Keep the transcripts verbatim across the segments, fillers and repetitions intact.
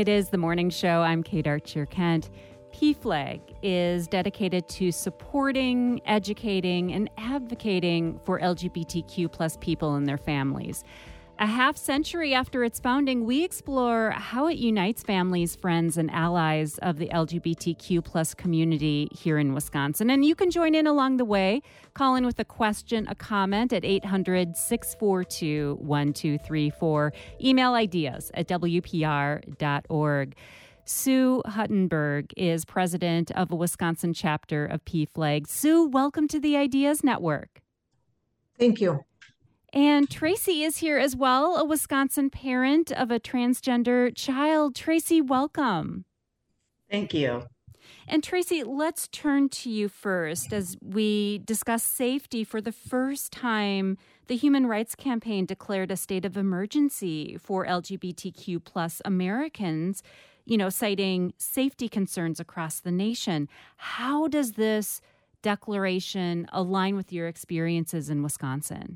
It is the morning show. I'm Kate Archer Kent. P F L A G is dedicated to supporting, educating, and advocating for L G B T Q plus people and their families. A half century after its founding, we explore how it unites families, friends, and allies of the L G B T Q plus community here in Wisconsin. And you can join in along the way. Call in with a question, a comment at eight hundred, six four two, one two three four. Email ideas at w p r dot org. Sue Huttenberg is president of a Wisconsin chapter of P F L A G. Sue, welcome to the Ideas Network. Thank you. And Tracy is here as well, a Wisconsin parent of a transgender child. Tracy, welcome. Thank you. And Tracy, let's turn to you first as we discuss safety. For the first time, the Human Rights Campaign declared a state of emergency for L G B T Q plus Americans, you know, citing safety concerns across the nation. How does this declaration align with your experiences in Wisconsin?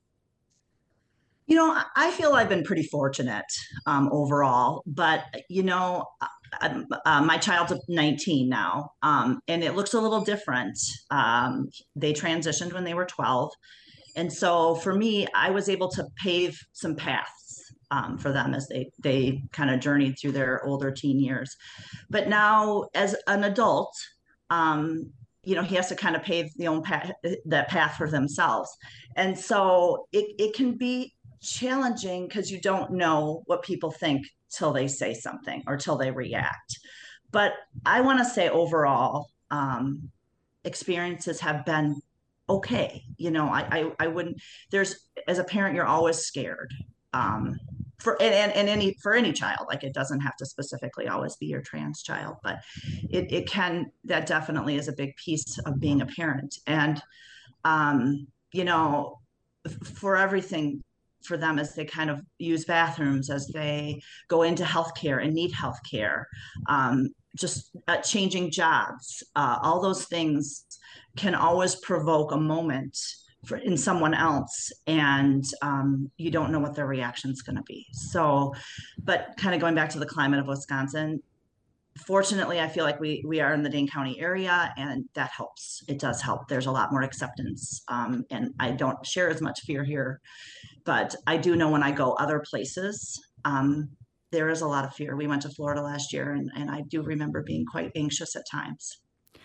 You know, I feel I've been pretty fortunate um, overall, but, you know, uh, uh, my child's nineteen now, um, and it looks a little different. Um, they transitioned when they were twelve. And so for me, I was able to pave some paths um, for them as they, they kind of journeyed through their older teen years. But now as an adult, um, you know, he has to kind of pave the own path, that path for themselves. And so it, it can be challenging because you don't know what people think till they say something or till they react. But I want to say overall, um, experiences have been okay. You know, I, I, I wouldn't, there's, as a parent, you're always scared. Um, for and, and, and any for any child, like it doesn't have to specifically always be your trans child, but it, it can, that definitely is a big piece of being a parent. And um, you know, for everything for them as they kind of use bathrooms, as they go into healthcare and need healthcare, um, just uh, changing jobs, uh, all those things can always provoke a moment for, in someone else, and um, you don't know what their reaction is going to be. So, but kind of going back to the climate of Wisconsin, fortunately, I feel like we we are in the Dane County area, and that helps. It does help. There's a lot more acceptance, um, and I don't share as much fear here. But I do know when I go other places, um, there is a lot of fear. We went to Florida last year, and, and I do remember being quite anxious at times.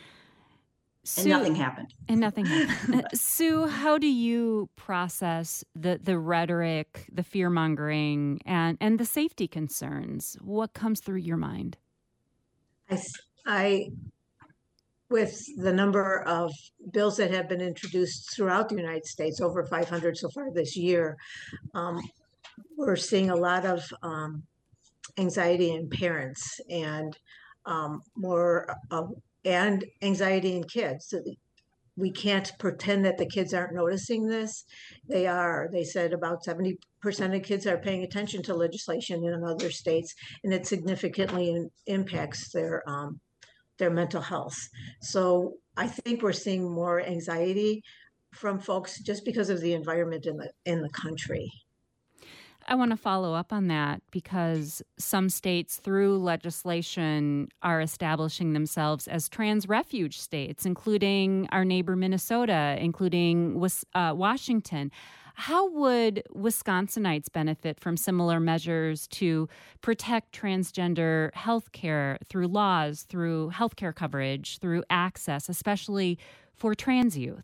Sue, and nothing happened. And nothing happened. Sue, how do you process the, the rhetoric, the fear-mongering, and, and the safety concerns? What comes through your mind? I, I, with the number of bills that have been introduced throughout the United States, over five hundred so far this year, um, we're seeing a lot of um, anxiety in parents and um, more uh, and anxiety in kids. We can't pretend that the kids aren't noticing this. They are. They said about seventy percent of kids are paying attention to legislation in other states, and it significantly in, impacts their um, their mental health. So I think we're seeing more anxiety from folks just because of the environment in the in the country. I want to follow up on that because some states through legislation are establishing themselves as trans refuge states, including our neighbor Minnesota, including uh, Washington. How would Wisconsinites benefit from similar measures to protect transgender health care through laws, through health care coverage, through access, especially for trans youth?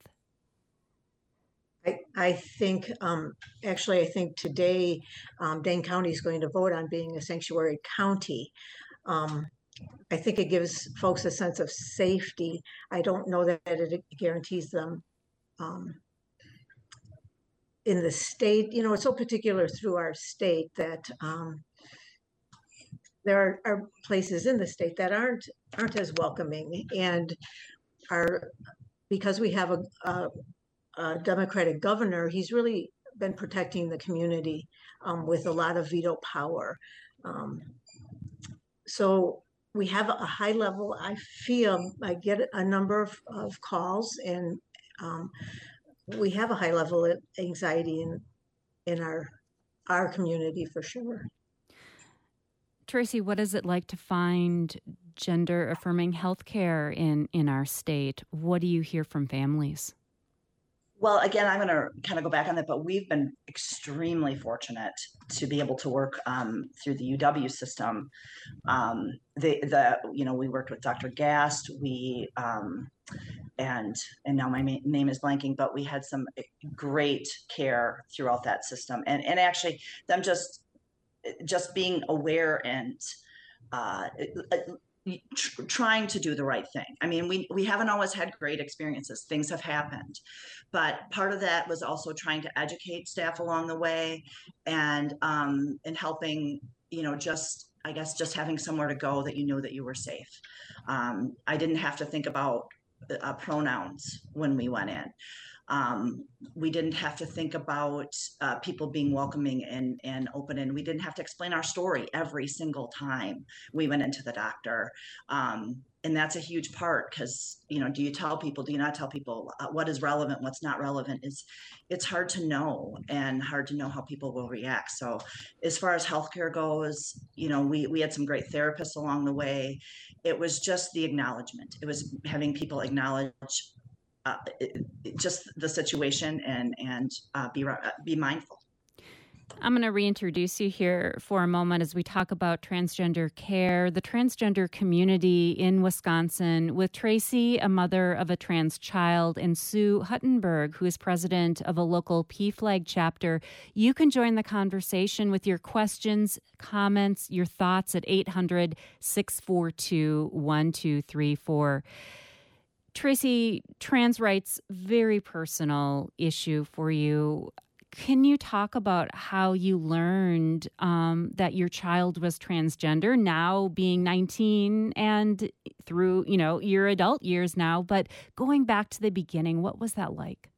I, I think, um, actually, I think today um, Dane County is going to vote on being a sanctuary county. Um, I think it gives folks a sense of safety. I don't know that it guarantees them um, in the state. You know, it's so particular through our state that um, there are, are places in the state that aren't aren't as welcoming, and are because we have a, a Uh, Democratic governor, he's really been protecting the community um, with a lot of veto power. Um, so we have a high level, I feel, I get a number of, of calls, and um, we have a high level of anxiety in, in our, our community for sure. Tracy, what is it like to find gender affirming healthcare in, in our state? What do you hear from families? Well, again, I'm going to kind of go back on that, but we've been extremely fortunate to be able to work um, through the U W system. Um, the, the, you know, we worked with Doctor Gast, we, um, and, and now my ma- name is blanking, but we had some great care throughout that system. And, and actually them just, just being aware and, uh, tr- trying to do the right thing. I mean, we, we haven't always had great experiences. Things have happened, but part of that was also trying to educate staff along the way and, um, and helping, you know, just, I guess, just having somewhere to go that you knew that you were safe. Um, I didn't have to think about uh, pronouns when we went in. Um, we didn't have to think about uh, people being welcoming and, and open, and we didn't have to explain our story every single time we went into the doctor. Um, and that's a huge part because, you know, do you tell people, do you not tell people uh, what is relevant, what's not relevant? Is it's hard to know and hard to know how people will react. So as far as healthcare goes, you know, we, we had some great therapists along the way. It was just the acknowledgement. It was having people acknowledge Uh, it, it, just the situation and and uh, be uh, be mindful. I'm going to reintroduce you here for a moment as we talk about transgender care, the transgender community in Wisconsin, with Tracy, a mother of a trans child, and Sue Huttenberg, who is president of a local P FLAG chapter. You can join the conversation with your questions, comments, your thoughts at eight hundred, six four two, one two three four. Tracy, trans rights, very personal issue for you. Can you talk about how you learned um, that your child was transgender, now being nineteen and through, you know, your adult years now, but going back to the beginning, what was that like?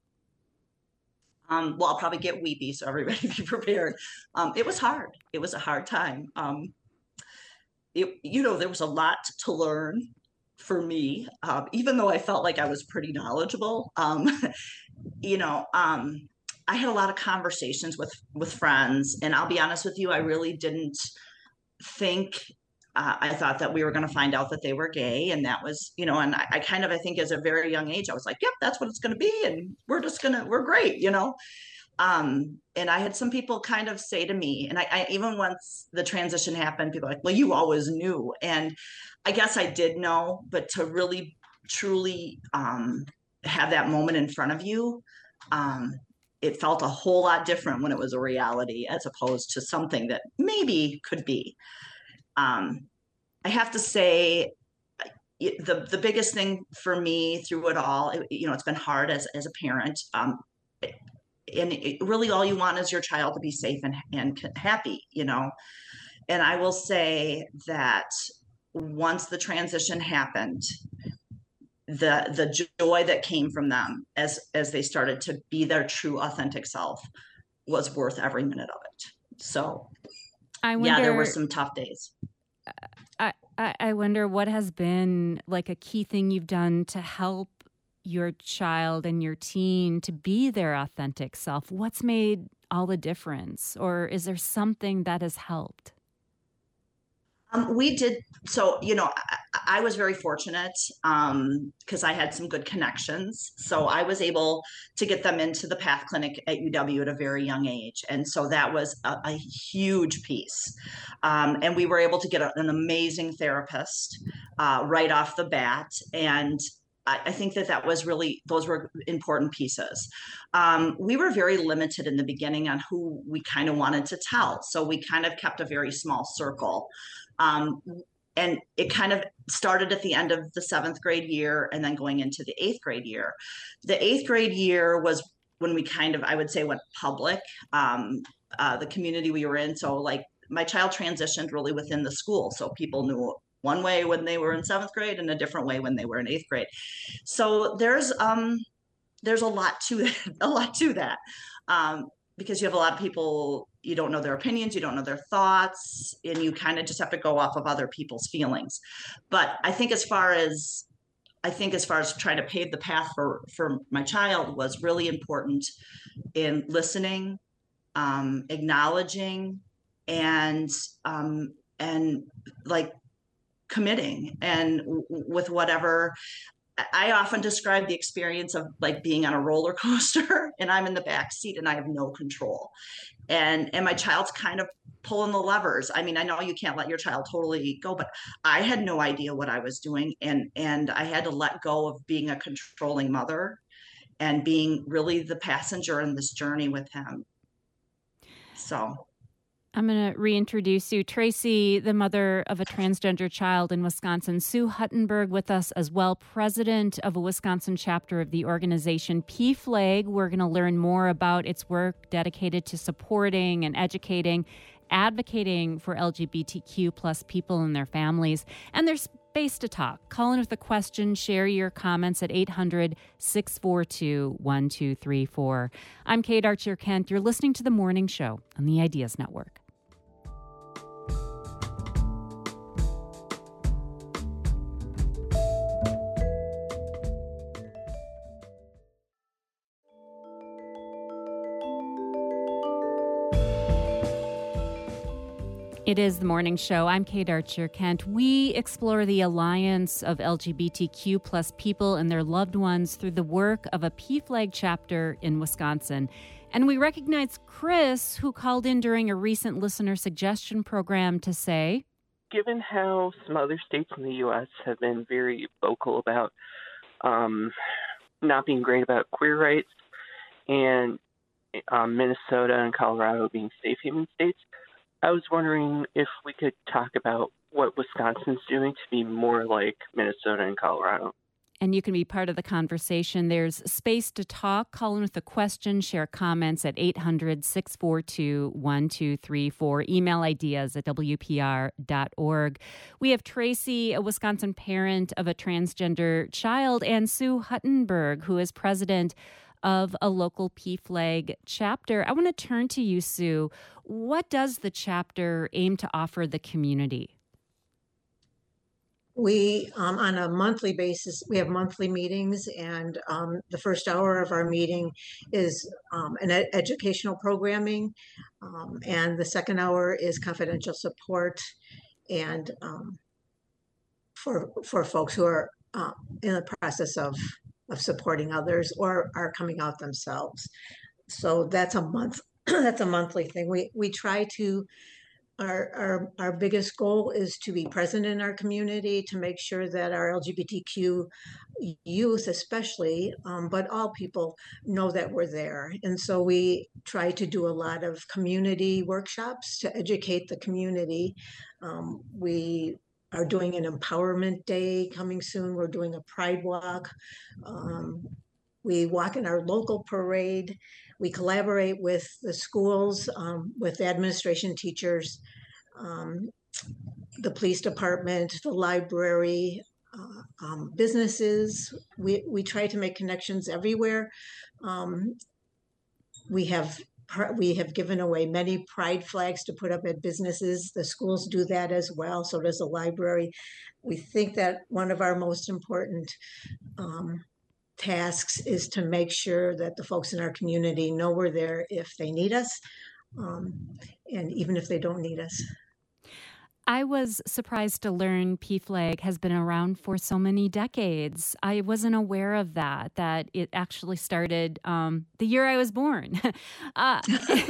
Um, well, I'll probably get weepy, so everybody be prepared. Um, it was hard. It was a hard time. Um, it, you know, there was a lot to learn for me, um, even though I felt like I was pretty knowledgeable. Um, you know, um, I had a lot of conversations with with friends, and I'll be honest with you, I really didn't think. Uh, I thought that we were going to find out that they were gay, and that was, you know, and I, I kind of, I think, as a very young age, I was like, "Yep, that's what it's going to be, and we're just gonna, we're great," you know. Um, and I had some people kind of say to me, and I, I even once the transition happened, people were like, "Well, you always knew," and I guess I did know, but to really, truly um, have that moment in front of you. Um, it felt a whole lot different when it was a reality as opposed to something that maybe could be. Um, I have to say, the the biggest thing for me through it all, it, you know, it's been hard as as a parent. Um, and it, really, all you want is your child to be safe and and happy, you know. And I will say that once the transition happened, the the joy that came from them as as they started to be their true authentic self was worth every minute of it. So I wonder, yeah, there were some tough days. I, I, I wonder what has been like a key thing you've done to help your child and your teen to be their authentic self. What's made all the difference? Or is there something that has helped? Um, we did. So, you know, I, I was very fortunate um, because I had some good connections. So I was able to get them into the PATH clinic at U W at a very young age. And so that was a, a huge piece. Um, and we were able to get a, an amazing therapist uh, right off the bat. And I, I think that that was really, those were important pieces. Um, we were very limited in the beginning on who we kind of wanted to tell. So we kind of kept a very small circle. Um, and it kind of started at the end of the seventh grade year and then going into the eighth grade year. The eighth grade year was when we kind of, I would say, went public, um, uh, the community we were in. So like my child transitioned really within the school. So people knew one way when they were in seventh grade and a different way when they were in eighth grade. So there's, um, there's a lot to that, a lot to that. Um, because you have a lot of people, you don't know their opinions, you don't know their thoughts, and you kind of just have to go off of other people's feelings. But I think as far as, I think as far as trying to pave the path for, for my child was really important in listening, um, acknowledging, and um, and like committing and w- with whatever. I often describe the experience of like being on a roller coaster and I'm in the back seat and I have no control. And and my child's kind of pulling the levers. I mean, I know you can't let your child totally go, but I had no idea what I was doing. And and I had to let go of being a controlling mother and being really the passenger in this journey with him. So I'm going to reintroduce you. Tracy, the mother of a transgender child in Wisconsin. Sue Huttenberg with us as well, president of a Wisconsin chapter of the organization P F L A G. We're going to learn more about its work dedicated to supporting and educating, advocating for L G B T Q plus people and their families. And there's space to talk. Call in with a question. Share your comments at eight hundred, six four two, one two three four. I'm Kate Archer Kent. You're listening to The Morning Show on the Ideas Network. It is The Morning Show. I'm Kate Archer Kent. We explore the alliance of L G B T Q plus people and their loved ones through the work of a P F L A G chapter in Wisconsin. And we recognize Chris, who called in during a recent listener suggestion program to say, given how some other states in the U S have been very vocal about um, not being great about queer rights, and um, Minnesota and Colorado being safe haven states, I was wondering if we could talk about what Wisconsin's doing to be more like Minnesota and Colorado. And you can be part of the conversation. There's space to talk. Call in with a question, share comments at eight hundred, six four two, one two three four. Email ideas at w p r dot org. We have Tracy, a Wisconsin parent of a transgender child, and Sue Huttenberg, who is president of a local P F L A G chapter. I want to turn to you, Sue. What does the chapter aim to offer the community? We, um, on a monthly basis, we have monthly meetings, and um, the first hour of our meeting is um, an ed- educational programming, um, and the second hour is confidential support, and um, for for folks who are uh, in the process of of supporting others or are coming out themselves. So that's a month. That's a monthly thing. We we try to. Our, our our biggest goal is to be present in our community, to make sure that our L G B T Q youth, especially, um, but all people, know that we're there. And so we try to do a lot of community workshops to educate the community. Um, we are doing an empowerment day coming soon. We're doing a pride walk. Um, we walk in our local parade. We collaborate with the schools, um, with the administration, teachers, um, the police department, the library, uh, um, businesses. We, we try to make connections everywhere. Um, we have we have given away many pride flags to put up at businesses. The schools do that as well. So does the library. We think that one of our most important um, tasks is to make sure that the folks in our community know we're there if they need us, um, and even if they don't need us. I was surprised to learn P F L A G has been around for so many decades. I wasn't aware of that, that it actually started um, the year I was born. uh,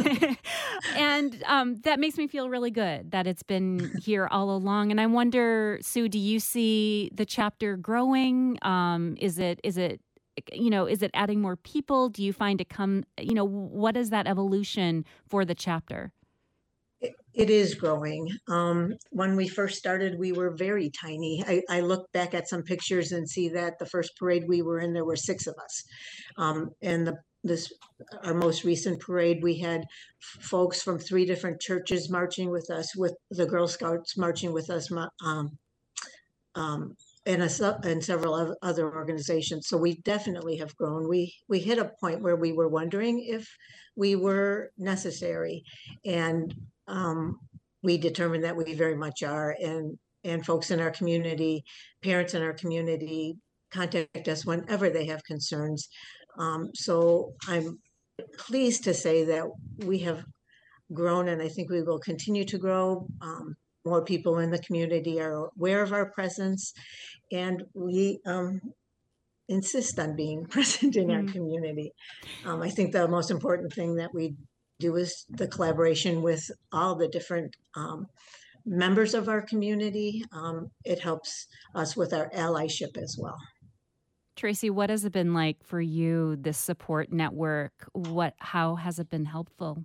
and um, that makes me feel really good that it's been here all along. And I wonder, Sue, do you see the chapter growing? Um, is it, is it, you know, is it adding more people? Do you find it come, you know, what is that evolution for the chapter? It, it is growing. Um, when we first started, we were very tiny. I, I look back at some pictures and see that the first parade we were in, there were six of us. Um, and the, this, our most recent parade, we had folks from three different churches marching with us, with the Girl Scouts marching with us, um, um, and, a, and several other organizations. So we definitely have grown. We we hit a point where we were wondering if we were necessary, and um, we determined that we very much are. And and folks in our community, parents in our community, contact us whenever they have concerns. Um, so I'm pleased to say that we have grown, and I think we will continue to grow. Um, more people in the community are aware of our presence, and we um, insist on being present in our Mm. community. Um, I think the most important thing that we do is the collaboration with all the different um, members of our community. Um, it helps us with our allyship as well. Tracy, what has it been like for you, this support network? What, how has it been helpful?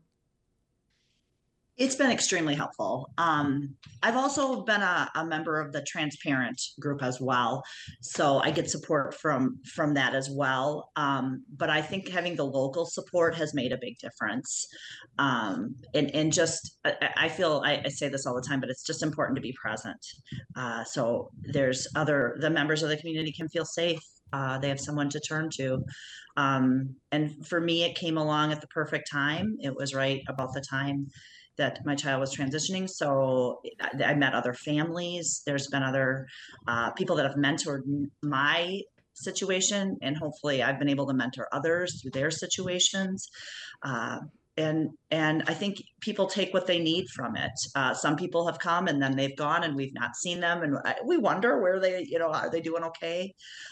It's been extremely helpful. Um, I've also been a, a member of the Transparent group as well, so I get support from from that as well. Um, but I think having the local support has made a big difference. Um, and and just I, I feel I, I say this all the time, but it's just important to be present. Uh, so there's other the members of the community can feel safe. Uh, they have someone to turn to. Um, and for me, it came along at the perfect time. It was right about the time that my child was transitioning. So I, I met other families. There's been other uh, people that have mentored my situation, and hopefully I've been able to mentor others through their situations. Uh, and and I think people take what they need from it. Uh, some people have come and then they've gone, and we've not seen them, and I, we wonder where they, you know, are they doing okay?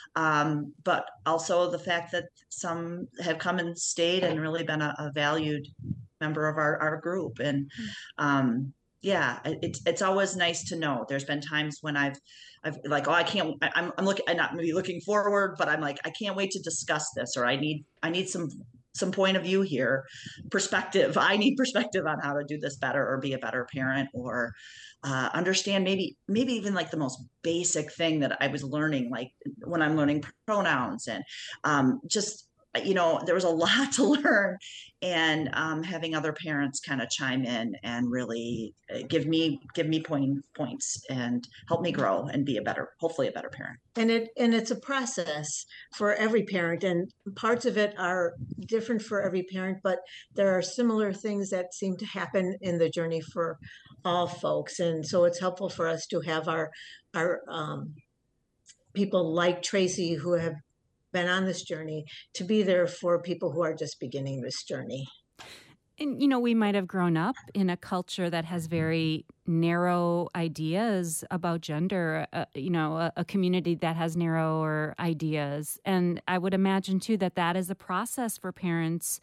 Um, but also the fact that some have come and stayed and really been a, a valued member of our, our group. And um, yeah, it's it's always nice to know. There's been times when I've I've like, oh, I can't, I, I'm I'm looking, I'm not maybe looking forward, but I'm like, I can't wait to discuss this, or I need I need some some point of view here, perspective. I need perspective on how to do this better, or be a better parent, or uh, understand maybe maybe even like the most basic thing that I was learning, like when I'm learning pronouns, and um, just, you know, there was a lot to learn, and um, having other parents kind of chime in and really give me give me point points and help me grow and be a better, hopefully a better parent. And it and it's a process for every parent, and parts of it are different for every parent, but there are similar things that seem to happen in the journey for all folks. And so it's helpful for us to have our our um, people like Tracy, who have been on this journey, to be there for people who are just beginning this journey. And, you know, we might have grown up in a culture that has very narrow ideas about gender, uh, you know, a, a community that has narrower ideas. And I would imagine, too, that that is a process for parents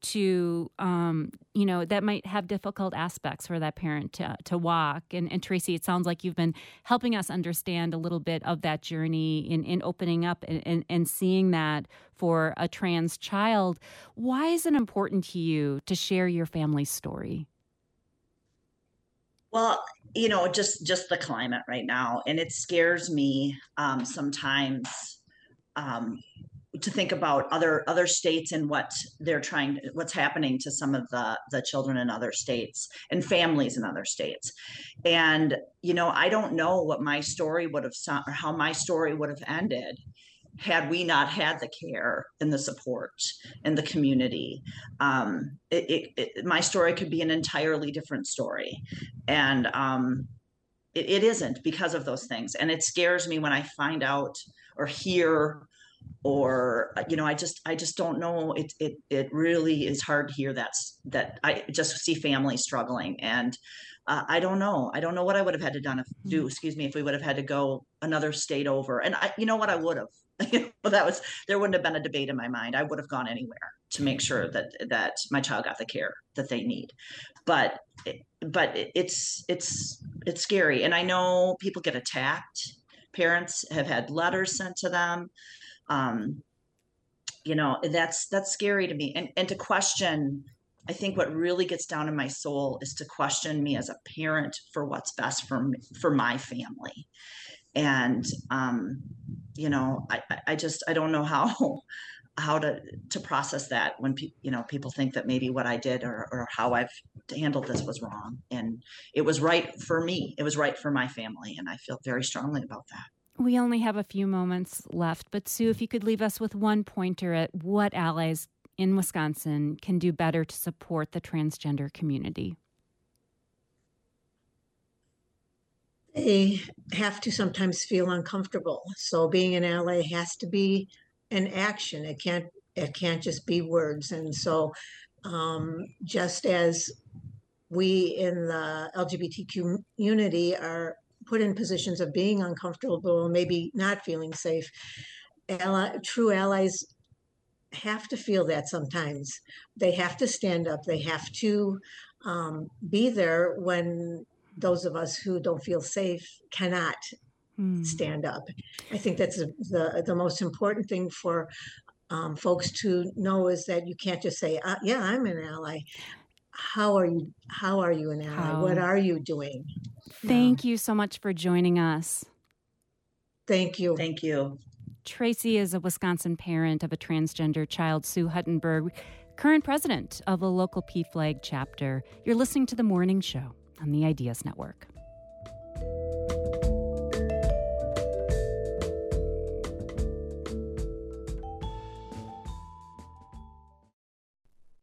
to, um, you know, that might have difficult aspects for that parent to, to walk. And, and Tracy, it sounds like you've been helping us understand a little bit of that journey in, in opening up and, and, and seeing that for a trans child. Why is it important to you to share your family's story? Well, you know, just just the climate right now, and it scares me um, sometimes. Um, to think about other other states and what they're trying to, what's happening to some of the the children in other states and families in other states. And you know, I don't know what my story would have or how my story would have ended had we not had the care and the support and the community. Um, it, it, it, my story could be an entirely different story, and um, it, it isn't, because of those things. And it scares me when I find out or hear, or you know, I just I just don't know. It it it really is hard to hear that that I just see families struggling, and uh, I don't know. I don't know what I would have had to done if, do excuse me if we would have had to go another state over. And I, you know what, I would have. But that was there wouldn't have been a debate in my mind. I would have gone anywhere to make sure that that my child got the care that they need. But but it's it's it's scary, and I know people get attacked. Parents have had letters sent to them. Um, you know, that's, that's scary to me. And, and to question, I think what really gets down in my soul is to question me as a parent for what's best for me, for my family. And, um, you know, I, I just, I don't know how, how to, to process that when people, you know, people think that maybe what I did or, or how I've handled this was wrong. And it was right for me. It was right for my family. And I feel very strongly about that. We only have a few moments left, but Sue, if you could leave us with one pointer at what allies in Wisconsin can do better to support the transgender community. They have to sometimes feel uncomfortable. So being an ally has to be an action. It can't it can't just be words. And so um, just as we in the L G B T Q community are put in positions of being uncomfortable, maybe not feeling safe. Ally, true allies have to feel that sometimes. They have to stand up. They have to um, be there when those of us who don't feel safe cannot mm. stand up. I think that's the, the, the most important thing for um, folks to know is that you can't just say, uh, yeah, I'm an ally. How are you? How are you an ally? How? What are you doing? Thank um, you so much for joining us. Thank you. Thank you. Tracy is a Wisconsin parent of a transgender child, Sue Huttenberg, current president of a local P FLAG chapter. You're listening to The Morning Show on the Ideas Network.